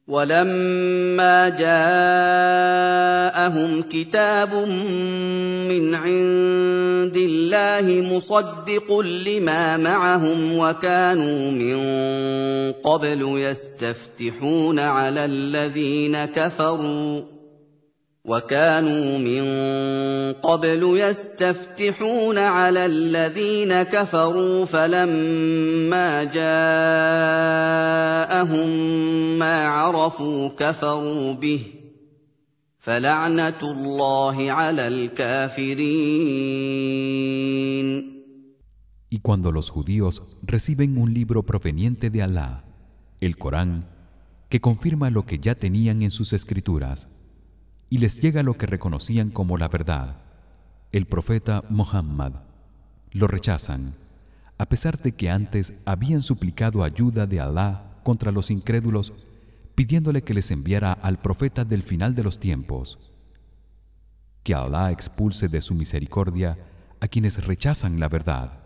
وَلَمَّا جَاءَهُمْ كِتَابٌ مِّنْ عِندِ اللَّهِ مُصَدِّقٌ لِّمَا مَعَهُمْ وَكَانُوا مِن قَبْلُ يَسْتَفْتِحُونَ عَلَى الَّذِينَ كَفَرُوا فَلَمَّا جَاءَهُم مَّا عَرَفُوا كَفَرُوا بِهِ ۚ فَلَعْنَةُ اللَّهِ عَلَى الْكَافِرِينَ. Y cuando los judíos reciben un libro proveniente de Alá, el Corán, que confirma lo que ya tenían en sus escrituras, y les llega lo que reconocían como la verdad, el profeta Muhammad, lo rechazan, a pesar de que antes habían suplicado ayuda de Alá contra los incrédulos, pidiéndole que les enviara al profeta del final de los tiempos. Que Alá expulse de su misericordia a quienes rechazan la verdad.